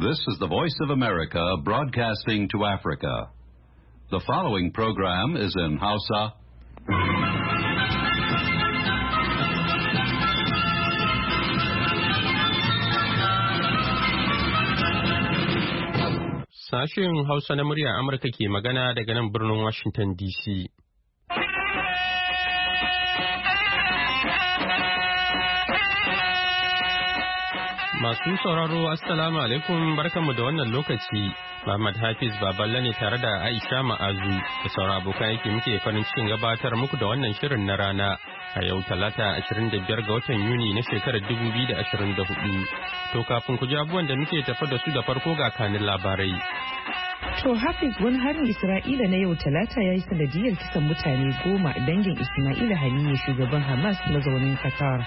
This is the Voice of America broadcasting to Africa. The following program is in Hausa. Sashen Hausa na murya Amurka ke magana daga nan birnin Washington DC. Masu sauraro Assalamu alaikum barkanmu da wannan lokaci. Muhammad Hafiz Baballe ne tare da Aisha Ma'azu da sauran abokan aiki muke farin cikin gabatar muku da wannan shirin na rana a yau Talata 25 ga watan Yuni na shekarar 2024. To kafin ku ji abubuwan da muke tafa da su da farko ga kanin labarai. To Hafiz, wani harin Isra'ila na yau Talata ya yi sanadiyar kisan mutane 10 dangin Ismaila Haniyeh shugaban Hamas mazaunin Qatar.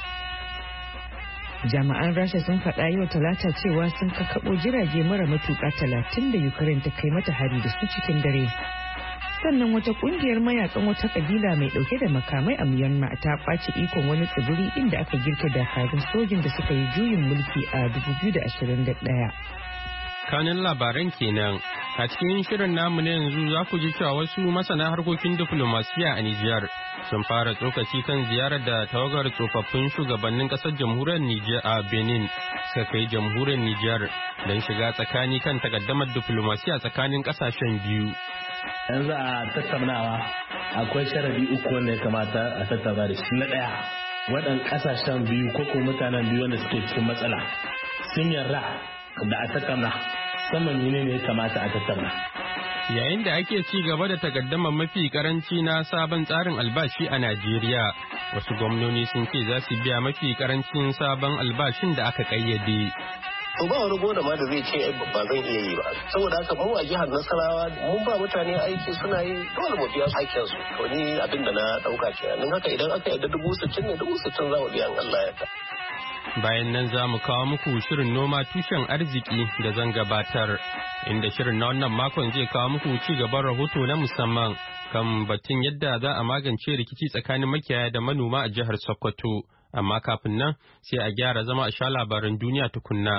Jami'an Rasha sun faɗa yau Talata cewa sun kakkaɓo jirage mara matuƙa 30 da Ukraine ta kai mata hari da su cikin dare. Sannan wata ƙungiyar mayakan wata ƙabila mai ɗauke da makamai a Myanmar ta ƙwace ikon wani tsibiri inda aka girka dakarun sojin da suka yi juyin mulki a 2021. Kanin labaran kenan. A cikin shirin namu na yanzu za ku ji cewa wasu masana harkokin diflomasiya a Nijar sun fara tsokaci kan ziyarar da tawagar tsofaffin shugabannin ƙasar jamhuriyar Nijar a Benin suka kai jamhuriyar Nijar don shiga tsakani kan takaddamar diflomasiya tsakanin ƙasashen biyu. Yanzu a tattaunawa akwai sharadi uku wanda ya kamata a tattauna da shi. Na ɗaya, waɗannan ƙasashen biyu ko mutanen biyu wanda suke cikin matsala sun yarda da a tattauna saman ne ya kamata a tattauna. Yayin da ake ci gaba da takaddama mafi karanci na sabon tsarin albashi a Najeriya, wasu gwamnoni sun ce za su biya mafi karancin sabon albashin da aka kayyade. To ba wani gona ma da zai ce ba zan iya yi ba, saboda haka mu a jihar Nasarawa mun ba mutane aiki suna yi dole mu biya hakkin su. To ni abin da na dauka kenan, haka idan aka yarda 60,000 ne 60,000 za mu biya in Allah ya yarda. Bayan nan za mu kawo muku shirin noma tushen arziki da zan gabatar, inda shirin na wannan makon zai kawo muku ci gaban rahoto na musamman kan batun yadda za a magance rikici tsakanin makiyaya da manoma a jihar Sokoto. Amma kafin nan sai a gyara zama a sha labaran duniya tukunna.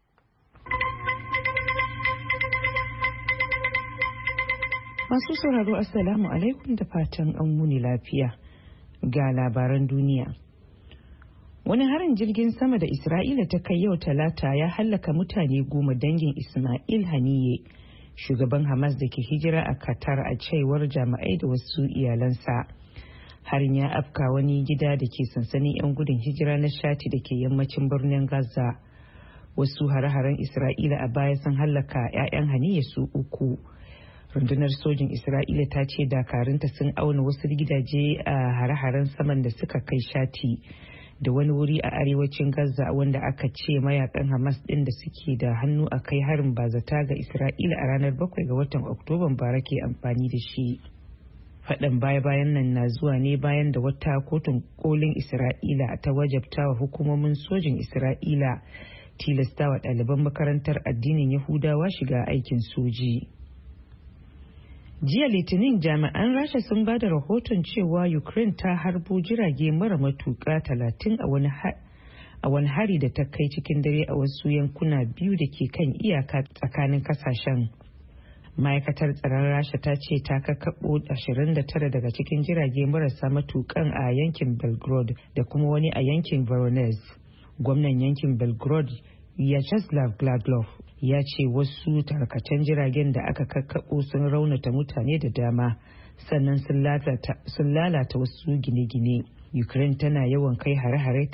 Masu sauraro Assalamu alaikum da fatan an wuni lafiya. Ga labaran duniya. Wani harin jirgin sama da Isra'ila ta kai yau Talata ya hallaka mutane 10 dangin Ismail Haniyeh, shugaban Hamas da ke hijira a Qatar, a cewar jami'ai da wasu iyalansa. Harin ya afka wani gida da ke sansanin 'yan gudun hijira na Shati da ke yammacin birnin Gaza. Wasu hare-haren Isra'ila a baya sun hallaka 'ya'yan Haniyeh su 3. Rundunar sojin Isra'ila ta ce dakarunta sun auna wasu gidaje a hare-haren saman da suka kai Shati da wani wuri a arewacin Gaza wanda aka ce mayakan Hamas ɗin da suke da hannu a kai harin bazata ga Isra'ila a ranar 7 ga watan Oktoban bara ke amfani da shi. Faɗan baya-bayan nan na zuwa ne bayan da wata kotun kolin Isra'ila ta wajabta wa hukumomin sojin Isra'ila tilastawa ɗaliban makarantar addinin Yahudawa shiga aikin soji. Jiya Litinin jami'an Rasha sun ba da rahoton cewa Ukraine ta harbo jirage mara matuƙa 30 a wani hari da ta kai cikin dare a wasu yankuna biyu da ke kan iyaka tsakanin kasashen. Ma'aikatar tsaron Rasha ta ce ta kakkaɓo 29 daga cikin jirage marasa matuƙan a yankin Belgorod da kuma wani a yankin Voronezh. Gwamnan yankin Belgorod Vyacheslav Gladlov ya ce wasu tarkacen jiragen da aka kakkaɓo sun raunata mutane da dama, sannan sun lalata wasu gine-gine. Ukraine tana yawan kai hare-hare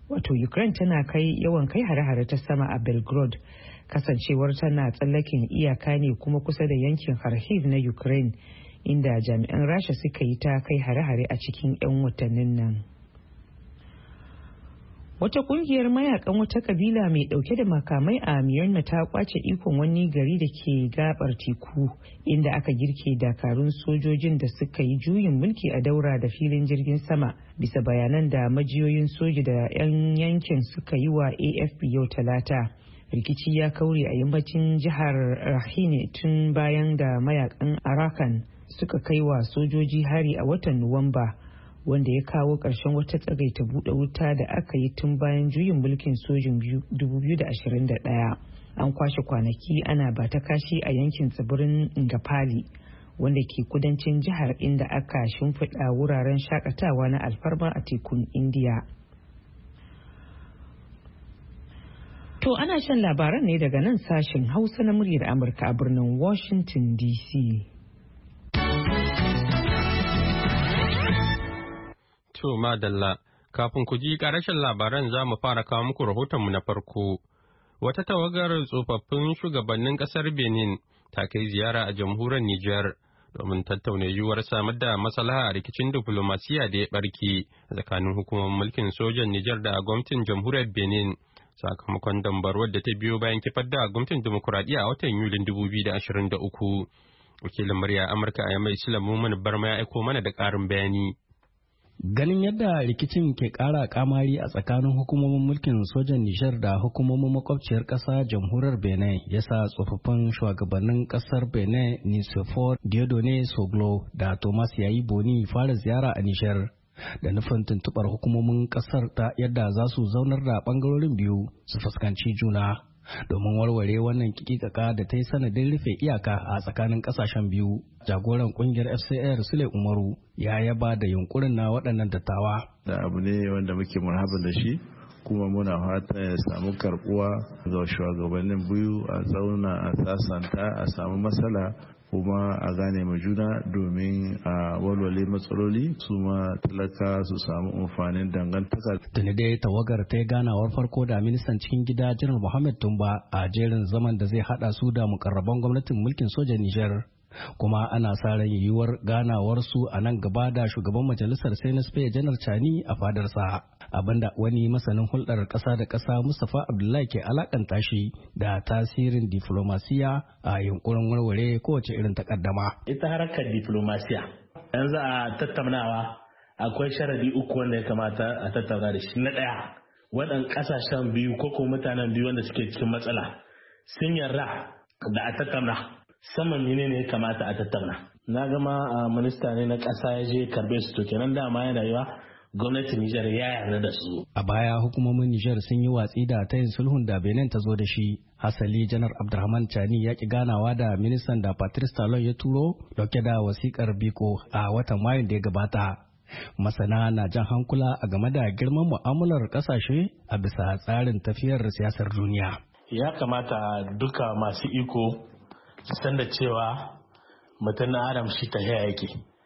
ta sama a Belgorod, kasancewar tana tsallaken iyaka ne kuma kusa da yankin Kharkiv na Ukraine, inda jami'an Rasha suka yi ta kai hare-hare a cikin 'yan watannin nan. Wata kungiyar mayakan wata kabila mai dauke da makamai a Myanmar ta kwace ikon wani gari da ke gabar teku, inda aka girke dakarun sojojin da suka yi juyin mulki a daura da filin jirgin sama, bisa bayanan da majiyoyin soji da 'yan yankin suka yi wa AFP yau Talata. Rikici ya kaure a yammacin jihar Rakhine tun bayan da mayakan Arakan suka kai wa sojoji hari a watan Nuwamba, wanda ya kawo ƙarshen wata tsagaita buɗe wuta da aka yi tun bayan juyin mulkin sojin 2021. An kwashe kwanaki ana ba ta kashi a yankin tsibirin Ngapali wanda ke kudancin jihar, inda aka shimfiɗa wuraren shakatawa na alfarma a tekun Indiya. To ana shan labaran ne daga nan sashen Hausa na muryar Amurka a birnin Washington DC. To madalla, kafin ku ji ƙarashin labaran za mu fara kawo muku rahotonmu na farko. Wata tawagar tsofaffin shugabannin ƙasar Benin ta kai ziyara a jamhuriyar Nijar domin tattauna yiwuwar samar da maslaha a rikicin diflomasiya da ya ɓarke tsakanin hukumar mulkin sojan Nijar da gwamnatin jamhuriyar Benin sakamakon dambarwar da ta biyo bayan kifar da gwamnatin dimokuraɗiyya a watan Yulin 2023. Wakilin murya Amurka a Yamai Sulaiman Barma ya aiko mana da ƙarin bayani. Ganin yadda rikicin ke ƙara kamari a tsakanin hukumomin mulkin sojan Nijar da hukumomin makwabciyar ƙasa jamhuriyar Benin ya sa tsofaffin shugabannin ƙasar Benin Nicéphore Dieudonné Soglo da Thomas Yayi Boni fara ziyara a Nijar da nufin tuntuɓar hukumomin ƙasar ta yadda za su zaunar da ɓangarorin biyu su fuskanci juna domin warware wannan kikikaka da ta yi sanadin rufe iyaka a tsakanin kasashen biyu. Jagoran kungiyar FCR Sule Umaru ya yaba da yunkurin na waɗannan dattawa. Da abu ne wanda muke marhaban da shi, kuma muna fata ya samu karbuwa ga shugabannin biyu, a zauna a sasanta a samu matsala kuma a gane ma juna domin a walwale matsaloli su ma talaka su samu amfanin dangantaka. Tuni dai tawagar ta yi ganawar farko da ministan cikin gida Janar Muhammad Tumba a jerin zaman da zai hada su da mukarraban gwamnatin mulkin sojan Nijar. Kuma ana sa ran yiwuwar ganawar su a nan gaba da shugaban majalisar CNSP Janar Chani a fadarsa. Abinda wani masanin hulɗar ƙasa da ƙasa Mustapha Abdullahi ke alakanta shi da tasirin diflomasiya a yunkurin warware kowace irin takaddama. Ita harkar diflomasiya yanzu a tattaunawa akwai sharadi uku wanda ya kamata a tattauna da shi. Na ɗaya, waɗannan ƙasashen biyu ko kuma mutanen biyu wanda suke cikin matsala sun yarda da a tattauna saman menene ya kamata a tattauna. Na gama minista ne na ƙasa ya je karbe su, to kenan dama yana yiwa gwamnatin Nijar ya yarda da su. A baya hukumomin Nijar sun yi watsi da tayin sulhun da Benin ta zo da shi. Hasali Janar Abdurrahman Chani ya ki ganawa da ministan da Patrice Talon ya turo dauke da wasikar biko a watan Mayun da ya gabata. Masana na jan hankula a game da girman mu'amalar kasashe a bisa tsarin tafiyar siyasar duniya. Ya kamata duka masu iko su san da cewa mutum na Adam shi ta yake.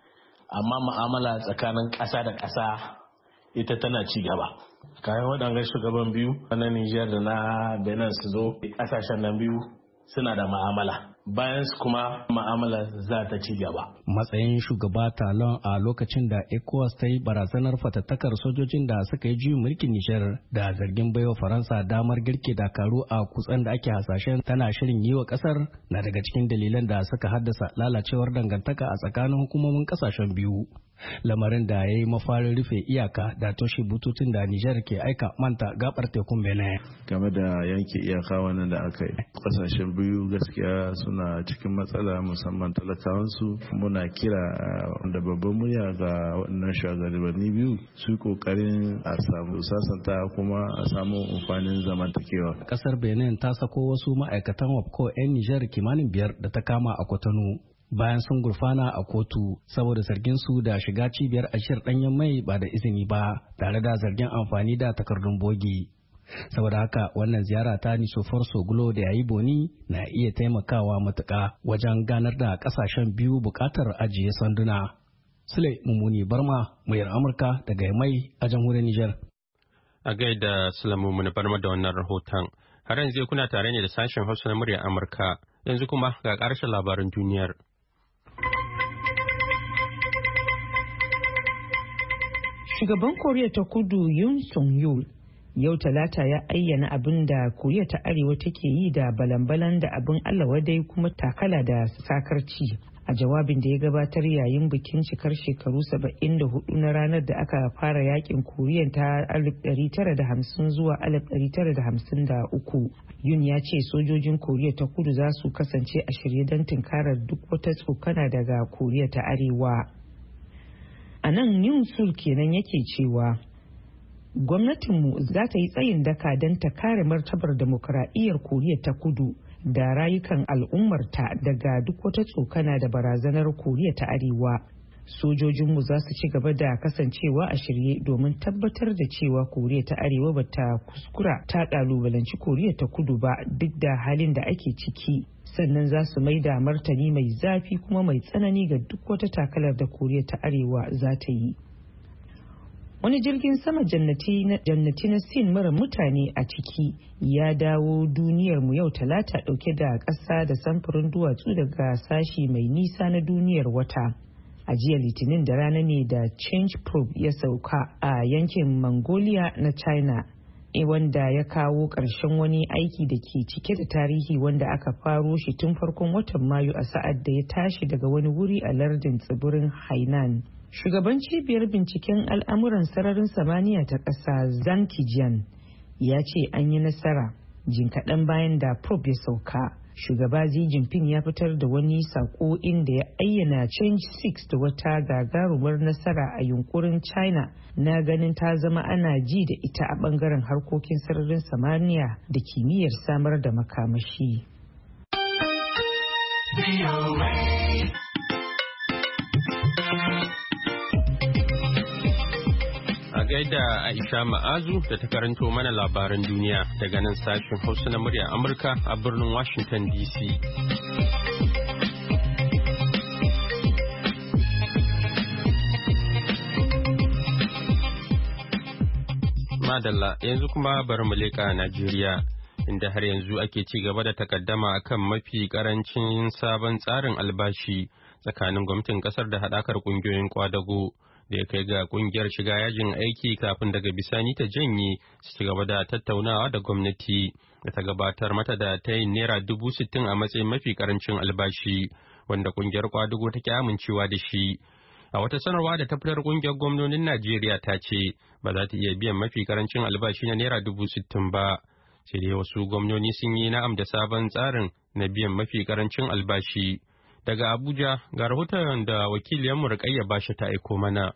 Amma mu'amala tsakanin ƙasa da ƙasa ita tana ci gaba. Kayan waɗannan shugaban biyu na Nijar da na Benin su zo, ƙasashen nan biyu suna da mu'amala. Bayan su kuma mu'amala za ta ci gaba. Matsayin shugaba Talon a lokacin da ECOWAS ta yi barazanar fatattakar sojojin da suka yi juyin mulkin Nijar da zargin baiwa Faransa damar girke dakaru a kutsen da ake hasashen tana shirin yi wa kasar na daga cikin dalilan da suka haddasa lalacewar dangantaka a tsakanin hukumomin kasashen biyu. Lamarin da ya yi mafarin rufe iyaka da toshe bututun da Nijar ke aika manta gabar tekun Benin. Game da yanke iyaka wannan da aka yi, kasashen biyu gaskiya suna cikin matsala, musamman talakawansu. Muna kira da babban murya ga waɗannan shugabanni biyu su kokarin a samu sasanta kuma a samu amfanin zamantakewa. Kasar Benin ta sako wasu ma'aikatan WAPCO 'yan Nijar kimanin 5 da ta kama a Cotonou bayan sun gurfana a kotu saboda zargin su da shiga cibiyar ashir ɗanyen mai ba da izini ba, tare da zargin amfani da takardun bogi. Saboda haka wannan ziyara ta Nicéphore Soglo da Yayi Boni na iya taimakawa matuƙa wajen ganar da ƙasashen biyu buƙatar ajiye sanduna. Sule Mummuni Barma, muryar Amurka daga Yamai a jamhuriyar Nijar. A gaida Sule Mummuni Barma da wannan rahoton. Har yanzu kuna tare ne da sashen Hausa na muryar Amurka. Yanzu kuma ga ƙarshen labaran duniyar. Shugaban Koriya ta Kudu Yoon Suk-yeol yau Talata ya ayyana abin da Koriya ta Arewa take yi da balan-balan da abin Allah wadai kuma takala da sakarci. A jawabin da ya gabatar yayin bikin cikar shekaru 74 na ranar da aka fara yakin Koriya ta 1950 zuwa 1953, Yoon ya ce sojojin Koriya ta Kudu za su kasance a shirye don tunkarar duk wata tsokana daga Koriya ta Arewa. a nan Newsul kenan yake cewa gwamnatinmu za ta yi tsayin daka don ta kare martabar demokuraɗiyyar Koriya ta Kudu da rayukan al'ummarta daga duk wata tsokana da barazanar Koriya ta Arewa. Sojojinmu za su ci gaba da kasancewa a shirye domin tabbatar da cewa Koriya ta Arewa ba ta kuskura ta kalubalanci Koriya ta Kudu ba duk da halin da ake ciki. Sannan za su mai da martani mai zafi kuma mai tsanani ga duk wata takalar da Koriya ta Arewa za ta yi. Wani jirgin sama jannati na Sin mara mutane a ciki ya dawo duniyarmu yau Talata dauke da ƙasa da samfurin duwatsu daga sashi mai nisa na duniyar wata. A jiya Litinin da rana ne da Change Probe ya sauka a yankin Mongolia na China, wanda ya kawo ƙarshen wani aiki da ke cike da tarihi wanda aka faro shi tun farkon watan Mayu a sa'ad da ya tashi daga wani wuri a lardin tsibirin Hainan. Shugaban cibiyar binciken al'amuran sararin samaniya ta ƙasa Zhang Kejian ya ce an yi nasara jin kaɗan bayan da probe ya sauka. Shugaba Xi Jinping ya fitar da wani sako inda ya ayyana Change 6 da wata gagarumar nasara a yunkurin China na ganin ta zama ana ji da ita a bangaren harkokin sararin samaniya da kimiyyar samar da makamashi. A gaida Aisha Ma'azu da ta karanto mana labaran duniya daga nan sashen Hausa na muryar Amurka a birnin Washington DC. Madalla yanzu kuma bari mu leƙa Najeriya inda har yanzu ake ci gaba da takaddama akan mafi karancin sabon tsarin albashi tsakanin gwamnatin kasar da haɗakar ƙungiyoyin kwadago. Da ya kai ga kungiyar shiga yajin aiki kafin daga bisani ta janye su ci gaba da tattaunawa da gwamnati da ta gabatar mata da ta yin naira 60,000 a matsayin mafi karancin albashi wanda kungiyar kwadugo take amincewa da shi. A wata sanarwa da ta fitar kungiyar gwamnonin Najeriya ta ce ba za ta iya biyan mafi karancin albashi na naira 60,000 ba. Sai dai wasu gwamnoni sun yi na'am da sabon tsarin na biyan mafi karancin albashi. Daga Abuja ga rahoton da wakiliyarmu Rukayya Bashi ta aiko mana.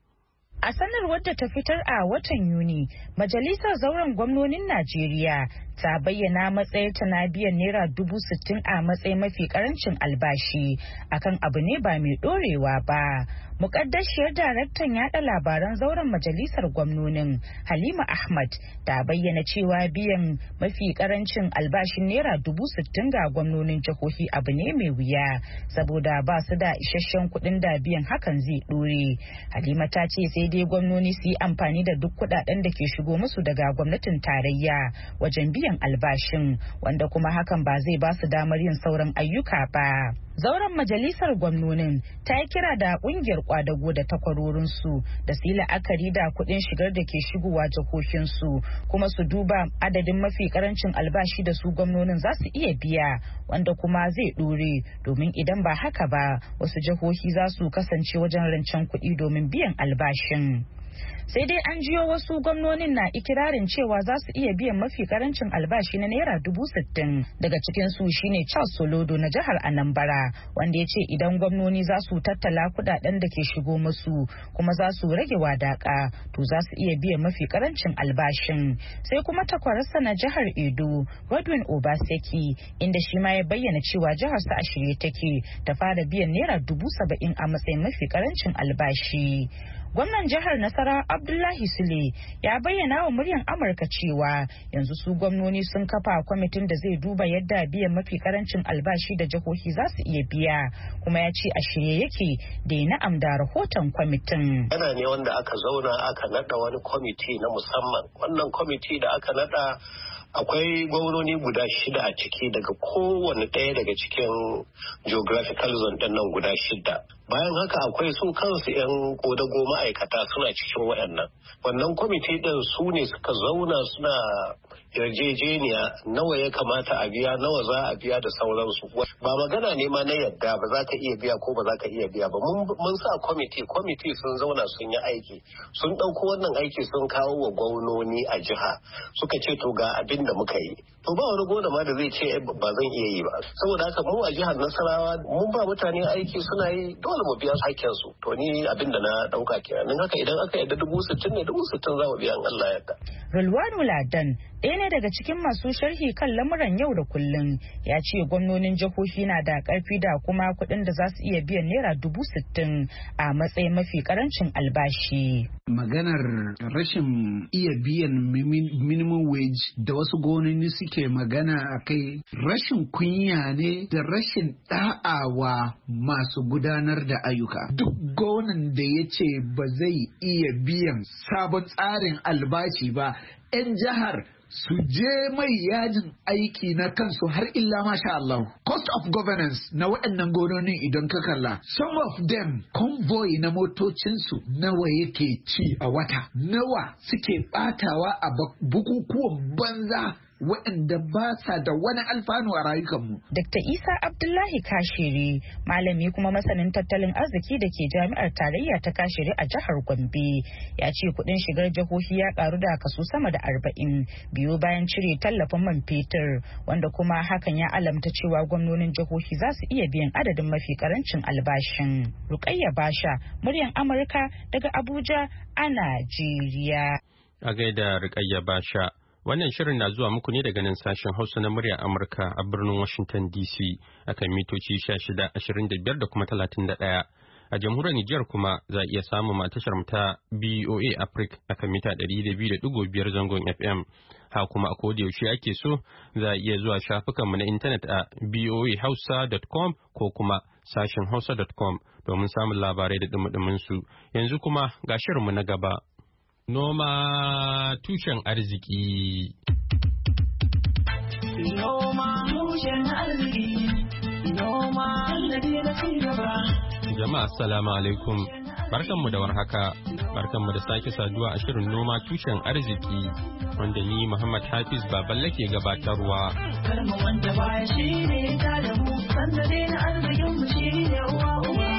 A sanarwar da ta fitar a watan Yuni, Majalisar Zauren Gwamnonin Najeriya ta bayyana matsayinta na biyan naira 60,000 a matsayin mafi karancin albashi akan abu ne ba mai dorewa ba. Mukaddashiyar daraktan yada labaran zauren majalisar gwamnonin Halima Ahmad ta bayyana cewa biyan mafi karancin albashin naira 60,000 ga gwamnonin jihohi abu ne mai wuya saboda ba su da isasshen kuɗin da biyan hakan zai dore. Halima ta ce sai dai gwamnoni su yi amfani da duk kuɗaɗen da ke shigo musu daga gwamnatin tarayya wajen biyan albashin wanda kuma hakan ba zai ba su damar yin sauran ayyuka ba. Zauren majalisar gwamnonin ta yi kira da kungiyar kwadago da takwarorinsu da su yi la'akari da kuɗin shigar da ke shigowa jihohinsu kuma su duba adadin mafi karancin albashi da su gwamnonin za su iya biya wanda kuma zai ɗore domin idan ba haka ba wasu jihohi za su kasance wajen rancen kuɗi domin biyan albashin. Sai dai an jiyo wasu gwamnonin na ikirarin cewa za su iya biyan mafi karancin albashi na naira 60,000 daga cikin su shine Charles Solodo na jihar Anambra wanda ya ce idan gwamnoni za su tattala kudaden da ke shigo musu kuma za su rage wadaka to za su iya biyan mafi karancin albashin. Sai kuma takwararsa na jihar Edo Godwin Obaseki inda shi ma ya bayyana cewa jihar sa a shirye take ta fara biyan naira 70,000 a matsayin mafi karancin albashi. Gwamnan jihar Nasara Abdullahi Sule ya bayyana wa muryar Amurka cewa yanzu su gwamnoni sun kafa kwamitin da zai duba yadda biyan mafi karancin albashi da jihohi za su iya biya kuma ya ce a shirye yake da ya na'am da rahoton kwamitin. Yana ne wanda aka zauna aka nada wani kwamiti na musamman. Wannan kwamiti da aka nada akwai gwamnoni guda 6 a ciki daga kowane ɗaya daga cikin geographical zone ɗin nan guda 6. Bayan haka akwai su kansu 'yan kodago ma'aikata suna cikin waɗannan. Wannan kwamiti ɗin su ne suka zauna suna yarjejeniya nawa ya kamata a biya, nawa za a biya da sauransu. Ba magana ne ma na yadda ba za ka iya biya ko ba za ka iya biya ba. Mun sa kwamiti sun zauna sun yi aiki. Sun ɗauko wannan aiki sun kawo wa gwamnoni a jiha. Suka ce to ga abin da muka yi. To ba wani gona ma da zai ce ba zan iya yi ba. Saboda haka mu a jihar Nasarawa mun ba mutane aiki suna yi dole dole mu biya hakkin su. To ni abin da na dauka kenan. Haka idan aka yadda 60,000 ne 60,000 za mu biya in Allah ya yarda. Rulwanu Ladan ɗaya ne daga cikin masu sharhi kan lamuran yau da kullum ya ce gwamnonin jihohi na da ƙarfi da kuma kuɗin da za su iya biyan naira 60,000 a matsayin mafi karancin albashi. Maganar rashin iya biyan minimum wage da wasu gwamnoni suke magana a kai rashin kunya ne da rashin da'awa masu gudanar da ayyuka. Duk gwamnan da ya ce ba zai iya biyan sabon tsarin albashi ba 'yan jihar su je mai yajin aiki na kansu har illa masha Allah. Cost of governance na waɗannan gononin idan ka kalla, some of them convoy na motocinsu nawa yake ci a wata, nawa suke batawa a bukukuwan banza waɗanda ba sa da wani alfanu a rayukanmu. Dr. Isa Abdullahi Kashiri, malami kuma masanin tattalin arziki da ke jami'ar tarayya ta Kashiri a jihar Gombe, ya ce kuɗin shigar jihohi ya karu da kaso sama da 40 biyu bayan cire tallafin man fetur, wanda kuma hakan ya alamta cewa gwamnonin jihohi za su iya biyan adadin mafi karancin albashin. Rukayya Basha, muryar Amurka daga Abuja a Najeriya. A gaida Rukayya Basha. Wannan shirin na zuwa muku ne daga nan sashen Hausa na muryar Amurka a birnin Washington DC akan mitoci 16, 25 da kuma 31. A jamhuriyar Nijar kuma za a iya samun matashar ta BOA Africa akan mita 200.5 zangon FM. Ha kuma a koda yaushe ake so za a iya zuwa shafukanmu na intanet a boahausa.com ko kuma sashen hausa.com domin samun labarai da dumudumin su. Yanzu kuma ga shirinmu na gaba. Noma tushen arziki. Noma tushen arziki. Noma sannadi na cigaba. Jama'a assalamu alaikum. Barkanmu da warhaka. Barkanmu da sake saduwa a shirin noma tushen arziki wanda ni Muhammad Hafiz Baballe ke gabatarwa. Kalma wanda baya shine ta da mu sannadi na arzikin mu shine uwa.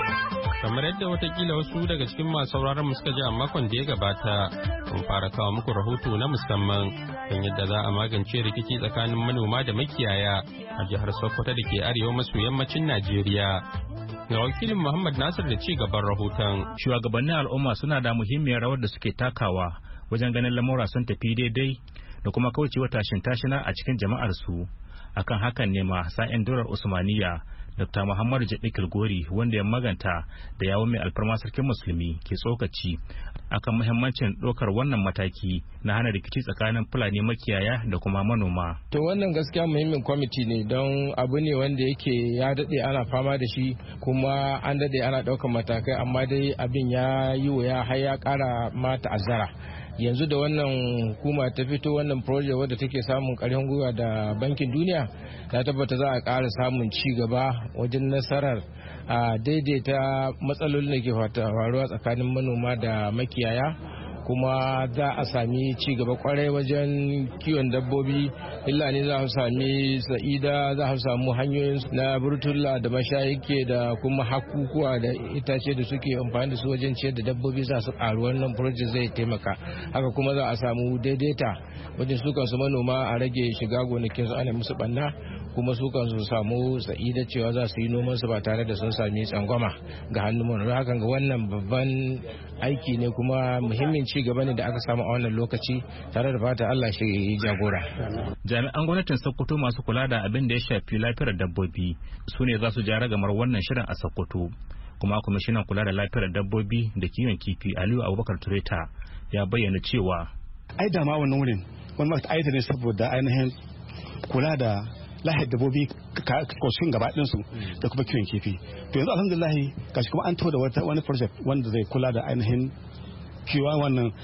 Kamar yadda watakila wasu daga cikin masu sauraron mu suka ji a makon da ya gabata, mun fara kawo muku rahoto na musamman kan yadda za a magance rikici tsakanin manoma da makiyaya a jihar Sokoto da ke arewa maso yammacin Najeriya. Ga wakilin Muhammad Nasir da ci gaban rahoton. Shugabannin al'umma suna da muhimmiyar rawar da suke takawa wajen ganin lamura sun tafi daidai da kuma kaucewa tashin-tashina a cikin jama'ar su. Akan hakan ne ma sa'in durar Usmaniya Dr. Muhammadu Jabi Kilgori wanda ya maganta da yawon mai alfarma sarkin musulmi ke tsokaci akan muhimmancin ɗaukar wannan mataki na hana rikici tsakanin Fulani makiyaya da kuma manoma. To wannan gaskiya muhimmin kwamiti ne don abu ne wanda yake ya daɗe ana fama da shi kuma an daɗe ana ɗaukar matakai amma dai abin ya yi wuya har ya ƙara ma ta'azzara. Yanzu da wannan hukuma ta fito wannan project wadda take samun ƙarfin gwiwa da bankin duniya ta tabbata za a ƙara samun ci gaba wajen nasarar a daidaita matsalolin da ke faruwa tsakanin manoma da makiyaya kuma za a sami ci gaba kwarai wajen kiwon dabbobi. Fulani za su sami sa'ida, za su samu hanyoyin na burtula da mashayike da kuma hakukuwa da itace da suke amfani da su wajen ciyar da dabbobi za su karu. Wannan project zai taimaka. Haka kuma za a samu daidaita wajen su kansu manoma a rage shiga gonakin su ana musu banna kuma su kansu samu sa'ida cewa za su yi noman su ba tare da sun sami tsangwama ga hannun manoma. Hakan ga wannan babban aiki ne kuma muhimmin ci gaba ne da aka samu a wannan lokaci tare da fata Allah shi yi jagora. Jami'an gwamnatin Sokoto masu kula da abin da ya shafi lafiyar dabbobi su ne za su ja ragamar wannan shirin a Sokoto. Kuma kwamishinan kula da lafiyar dabbobi da kiwon kifi Aliyu Abubakar Tureta ya bayyana cewa ai da ma wannan wurin wannan aita ne saboda ainihin kula da lahiyar dabbobi kosun gaba ɗinsu da kuma kiwon kifi. To yanzu alhamdulillah gashi kuma an da wani project wanda zai kula da ainihin kiwon wannan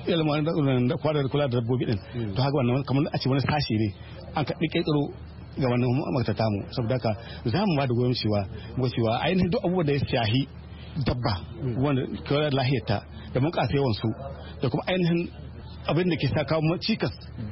ilimin da kula da dabbobi din. To haka wannan kamar a ce wani sashi ne an kaɗi ƙirƙiro ga wannan makatata mu saboda haka za mu ba da goyon cewa ainihin duk abubuwan da ya shahi dabba wanda kawai lahiyarta da bunƙasa yawan su da kuma ainihin abin da ke sa kawo cikas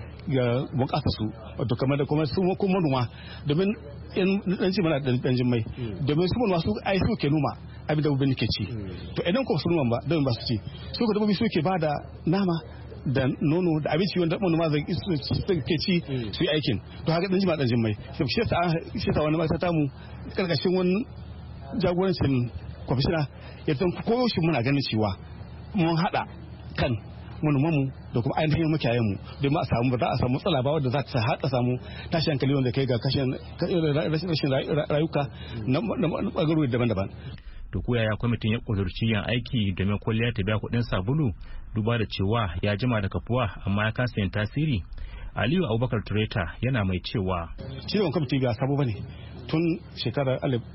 ga bunƙasa su wato kamar da kuma su kuma manoma domin in dan ci mana dan jimmai domin su manoma su ai su ke noma abin da dabbobin ke ci to idan ko su noma ba dan ba su ci su ko dabbobi su ke bada nama da nono da abinci wanda manoma zai ke ci su yi aikin to haka dan jima dan jimmai shi sa wani mata ta mu karkashin wani jagorancin kwamishina ya san koyaushe muna ganin cewa mun haɗa kan manomanmu da kuma ainihin makiyayenmu domin a samu ba za a samu matsala ba wadda za ta haɗa samu tashi hankali wanda kai ga rashin rayuka na ɓangarori daban-daban. To ko yaya kwamitin ya ƙudurci yin aiki domin kwalliya ta biya kuɗin sabulu duba da cewa ya jima da kafuwa amma ya kasa yin tasiri? Aliyu Abubakar Tureta yana mai cewa ciwon kwamiti ba sabo bane tun shekarar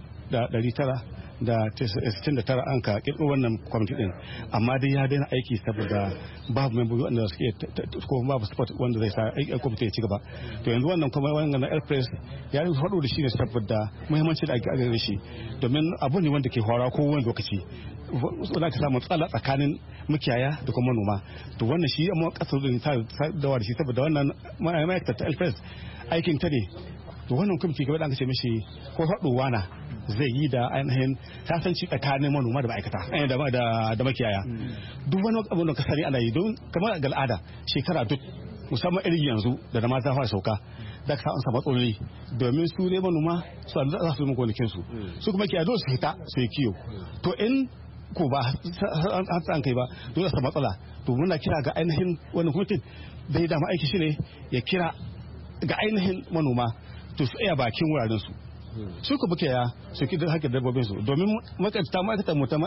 1969 an ka kirkiro wannan kwamiti din, amma dai ya daina aiki saboda babu membobi wanda suke ko babu support wanda zai sa aikin kwamiti ya ci gaba. To yanzu wannan kuma wannan na Airpress ya yi faɗo da shi ne saboda muhimmanci da ake gare shi, domin abu ne wanda ke fara ko wani lokaci za ka samu tsala tsakanin makiyaya da kuma manoma. To wannan shi amma kasar din ta dawa da shi saboda wannan ma'aikata ta Airpress aikin ta ne. To wannan kwamiti gaba da an ce mishi ko faɗowa na zai yi da ainihin sasanci tsakanin manoma da ma'aikata da makiyaya. Duk wani abu da ka sani ana yi don kamar ga al'ada shekara duk musamman irin yanzu da na mata fara sauka da ka samu matsaloli domin su ne manoma su za su yi gonakin su kuma kiyaye dole su fita su yi kiyo. To in ko ba an kai ba dole su matsala. To muna kira ga ainihin wannan kwamitin da ya dama aiki shine ya kira ga ainihin manoma to su tsaya bakin wuraren su ku buke ya su ki da hakkin dabbobin su domin ma'aikatan mu ta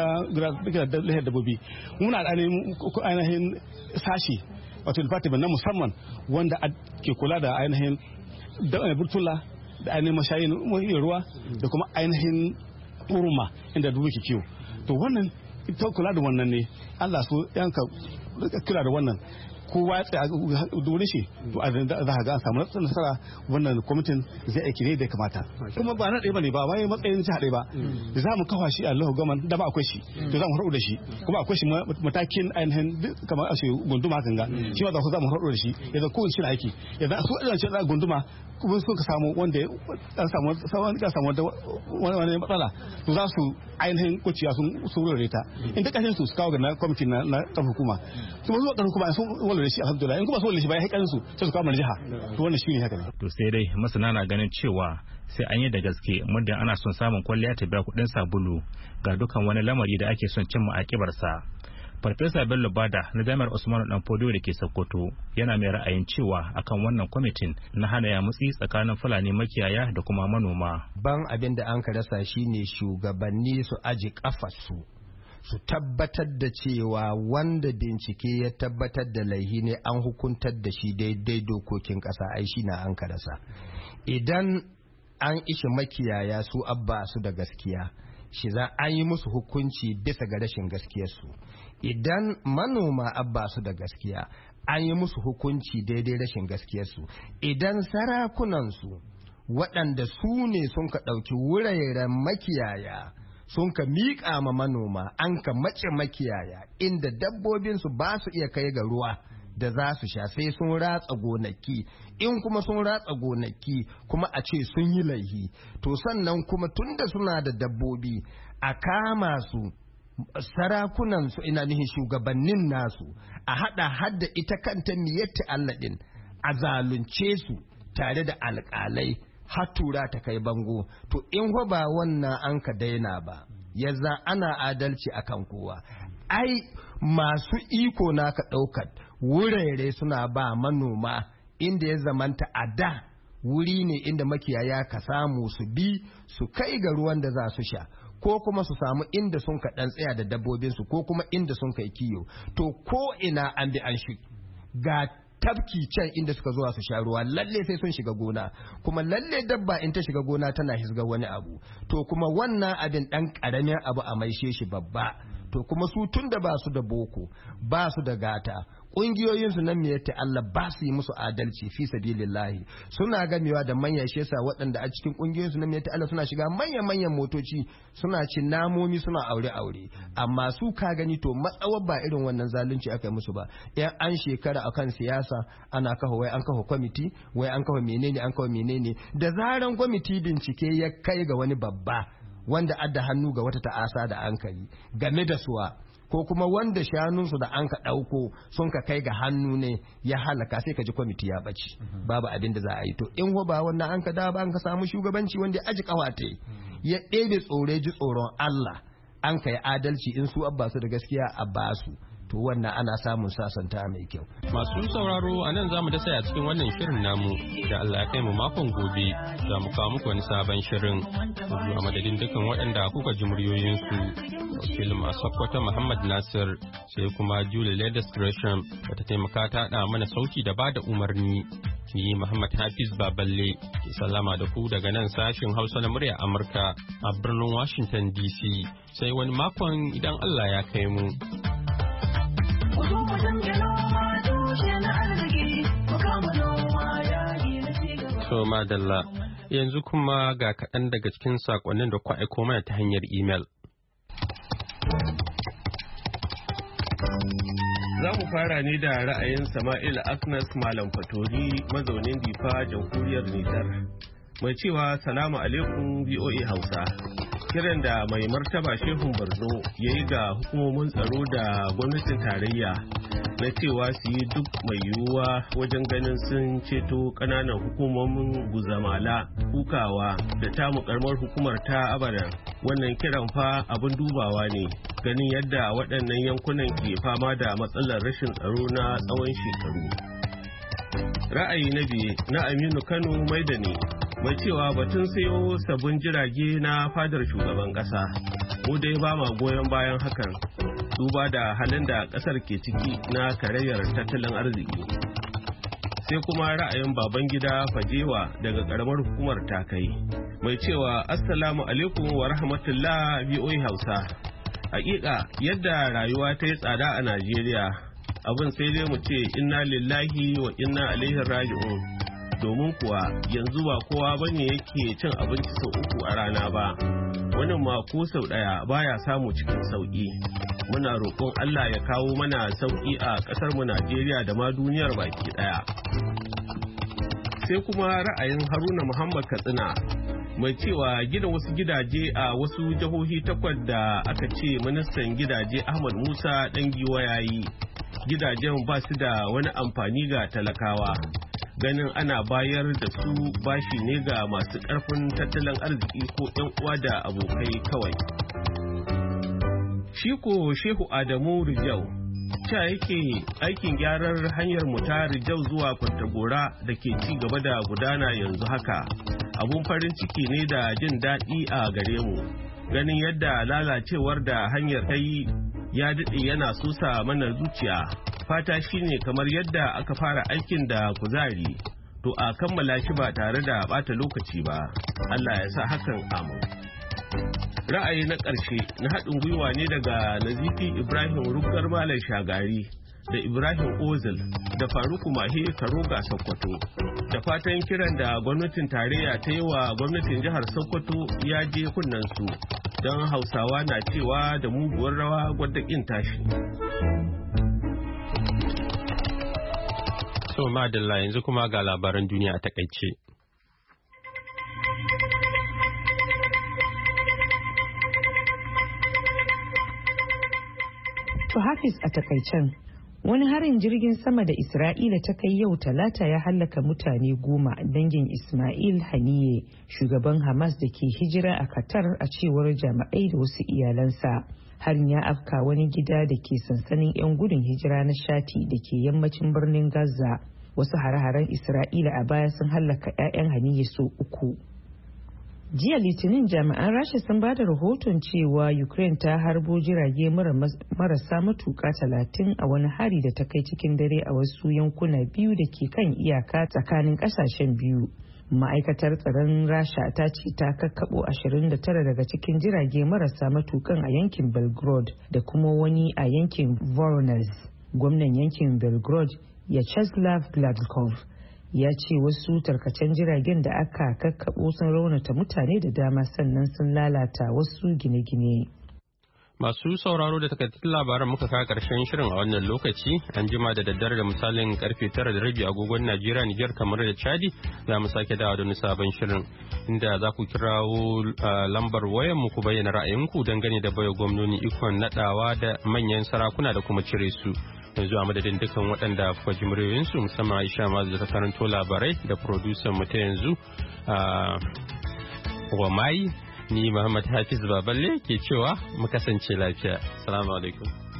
lahiyar dabbobi muna da ainihin sashi wato department na musamman wanda ke kula da ainihin burtula da ainihin mashayin ruwa da kuma ainihin uruma inda dubu ke kiwo. To wannan ita kula da wannan ne Allah su yanka kira da wannan kowa ya tsaya dole shi to za ka ga an samu nasara wannan kwamitin zai aiki ne da kamata. Kuma ba na ɗaya bane ba wai matsayin jiha ɗaya ba za mu kafa shi a Allahu gaman da ba akwai shi to za mu haɗu da shi kuma akwai shi matakin ainihin kamar a ce gunduma hakan ga shi ma za mu haɗu da shi yanzu kowace shi na aiki yanzu a su ɗan ce gunduma kuma sun ka samu wanda an samu wani matsala to za su ainihin kuciya sun rure ta in ta kashin su kawo ga kwamitin na kan hukuma kuma zuwa kan hukuma sun walwale shi alhamdulillah in kuma su walwale shi ba ya haƙarin su sai su kawo mana jiha to wannan shine haka ne. To sai dai masana na ganin cewa sai an yi da gaske muddin ana son samun kwalliya ta biya kuɗin sabulu ga dukkan wani lamari da ake son cimma a kibarsa. Farfesa Bello Bada na Jami'ar Usmanu Danfodiyo da ke Sokoto yana mai ra'ayin cewa akan wannan kwamitin na hana ya mutsi tsakanin Fulani makiyaya da kuma manoma. Ban abin da an ka rasa shine shugabanni su aji kafarsu su tabbatar da cewa wanda bincike ya tabbatar da laihi ne an hukuntar da shi daidai dokokin ƙasa ai shi na an ka rasa. Idan an ishi makiyaya su abba su da gaskiya shi za an yi musu hukunci bisa ga rashin gaskiyarsu. Idan manoma abba su da gaskiya an yi musu hukunci daidai rashin gaskiyarsu. Idan sarakunansu waɗanda su ne sun ka ɗauki wuraren makiyaya sun ka miƙa ma manoma an ka mace makiyaya inda dabbobinsu ba su iya kai ga ruwa da za su sha sai sun ratsa gonaki, in kuma sun ratsa gonaki kuma a ce sun yi laihi to sannan kuma tunda suna da dabbobi a kama su sarakunan su ina nihin shugabannin nasu a hada hadda ita kanta miyatta Allah din a zalunce su tare da alƙalai har tura ta kai bango. To in ba wannan an ka daina ba yanzu ana adalci akan kowa ai masu iko na ka ɗaukar wurare suna ba manoma inda ya zamanta a da wuri ne inda makiyaya ka samu su bi su kai ga ruwan da za su sha ko kuma su samu inda sun ka ɗan tsaya da dabbobinsu ko kuma inda sun kai kiyo. To ko ina an bi an shi ga tabki can inda suka zuwa su sha ruwa lalle sai sun shiga gona kuma lalle dabba in ta shiga gona tana hisga wani abu to kuma wannan abin ɗan ƙaramin abu a maishe shi babba. To kuma su tun da ba su da boko ba su da gata ƙungiyoyinsu nan miyatta Allah ba su yi musu adalci fi sabilillahi suna gamewa da manyan shesa waɗanda a cikin ƙungiyoyinsu nan miyatta Allah suna shiga manyan motoci suna cin namomi suna aure amma su ka gani to matsawar ba irin wannan zalunci aka yi musu ba yan an shekara akan siyasa ana kafa wai an kafa kwamiti wai an kafa menene da zaran kwamiti bincike ya kai ga wani babba wanda adda hannu ga wata ta'asa da an kai game da suwa ko kuma wanda shanunsu da an ka ɗauko sun ka kai ga hannu ne ya halaka sai ka ji kwamiti ya ɓaci babu abin da za a yi. To in ba wannan an ka da ba an ka samu shugabanci wanda ya aji kawate ya ɗebe tsore ji tsoron Allah an kai adalci in su abba su da gaskiya a basu to wannan ana samun sasanta mai kyau. Masu sauraro a nan za mu dasa a cikin wannan shirin namu da Allah ya kai mu makon gobe za mu kawo muku wani sabon shirin a madadin dukkan waɗanda kuka ji muryoyinsu. Wakilin a Sokoto Muhammad Nasir sai kuma Julie Ledes Gresham da ta taimaka ta haɗa mana sauti da ba da umarni. Ni Muhammad Hafiz Baballe ke sallama da ku daga nan sashin Hausa na murya Amurka a birnin Washington DC sai wani makon idan Allah ya kai mu. So madalla yanzu kuma ga kaɗan daga cikin saƙonnin da ku aiko mana ta hanyar imel. Za mu fara ne da ra'ayin Sama'il Agnes Malam Fatori mazaunin Difa jamhuriyar Nijar. Mai cewa salamu alaikum VOA Hausa. Kiran da mai martaba Shehun Borno ya yi ga hukumomin tsaro da gwamnatin tarayya na cewa su yi duk mai yiwuwa wajen ganin sun ceto ƙananan hukumomin Guzamala, Kukawa da tamu karamar hukumar ta Abadan. Wannan kiran fa abin dubawa ne ganin yadda waɗannan yankunan ke fama da matsalar rashin tsaro na tsawon shekaru. Ra'ayi na biye na Aminu Kano Maidani mai cewa batun sayo sabbin jirage na fadar shugaban ƙasa. Mu dai ba ma goyon bayan hakan duba da halin da ƙasar ke ciki na karayyar tattalin arziki. Sai kuma ra'ayin Babangida Fajewa daga ƙaramar hukumar Takai mai cewa Assalamu alaikum wa rahmatullah VOA Hausa. Hakika yadda rayuwa ta yi tsada a Najeriya abin sai dai mu ce inna lillahi wa inna ilaihi raji'un, domin kuwa yanzu ba kowa bane yake cin abinci sau uku a rana ba, wani ma ko sau daya baya samu cikin sauki. Muna roƙon Allah ya kawo mana sauki a ƙasar mu Najeriya da ma duniyar baki daya. Sai kuma ra'ayin Haruna Muhammad Katsina mai cewa gina wasu gidaje a wasu jihohi 8 da aka ce ministan gidaje Ahmad Musa Dangiwa yayi. Gidajen ba su da wani amfani ga talakawa, ganin ana bayar da su bashi ne ga masu ƙarfin tattalin arziki ko 'yan uwa da abokai kawai. Shiko Shehu Adamu Rijau cewa yake aikin gyarar hanyar mu ta Rijau zuwa Kwantagora da ke ci gaba da gudana yanzu haka abun farin ciki ne da jin daɗi a gare mu, ganin yadda lalacewar da hanyar ta yi ya daɗe yana susa mana zuciya. Fata shine kamar yadda aka fara aikin da kuzari to a kammala shi ba tare da bata lokaci ba. Allah ya sa hakan amin. Ra'ayi na ƙarshe na haɗin gwiwa ne daga Nazifi Ibrahim Rugar Malam Shagari da Ibrahim Ozil da Faruku Mahe Karoga Sokoto. Da fatan kiran da gwamnatin tarayya ta yi wa gwamnatin jihar Sokoto ya je kunnensu, don Hausawa na cewa da muguwar rawa gwadda ƙin tashi. So madalla yanzu kuma ga labaran duniya a takaice. To Hafiz a takaicen wani harin jirgin sama da Isra'ila ta kai yau Talata ya hallaka mutane 10 dangin Ismail Haniye, shugaban Hamas da ke hijira a Qatar, a cewar jami'ai da wasu iyalansa. Harin ya afka wani gida da ke sansanin 'yan gudun hijira na Shati da ke yammacin birnin Gaza. Wasu hare-haren Isra'ila a baya sun hallaka 'ya'yan Haniye sau 3. Jiya Litinin jami'an Rasha sun ba da rahoton cewa Ukraine ta harbo jirage marasa matuka 30 a wani hari da ta kai cikin dare a wasu yankuna biyu da ke kan iyaka tsakanin kasashen biyu. Ma'aikatar tsaron Rasha ta ce ta kakkabo 29 daga cikin jirage marasa matukan a yankin Belgorod da kuma wani a yankin Voronezh. Gwamnan yankin Belgorod Vyacheslav Gladkov ya ce wasu tarkacen jiragen da aka kakkabo sun raunata mutane da dama sannan sun lalata wasu gine-gine. Masu sauraro da takaitattun labaran muka kawo karshen shirin a wannan lokaci. An jima da daddare da misalin karfe 9:30 agogon Najeriya, Nijar, kamar da Chadi za mu sake dawo da wani sabon shirin inda za ku kirawo lambar wayar mu ku bayyana ra'ayinku dangane da baiwa gwamnoni ikon nadawa da manyan sarakuna da kuma cire su. Yanzu a madadin dukkan waɗanda kuka ji muryoyinsu, musamman Aisha Mazu da ta karanto labarai da producer mu ta yanzu wa mai Ni Muhammad Hafiz Baballe ke cewa mu kasance lafiya. Assalamu alaikum.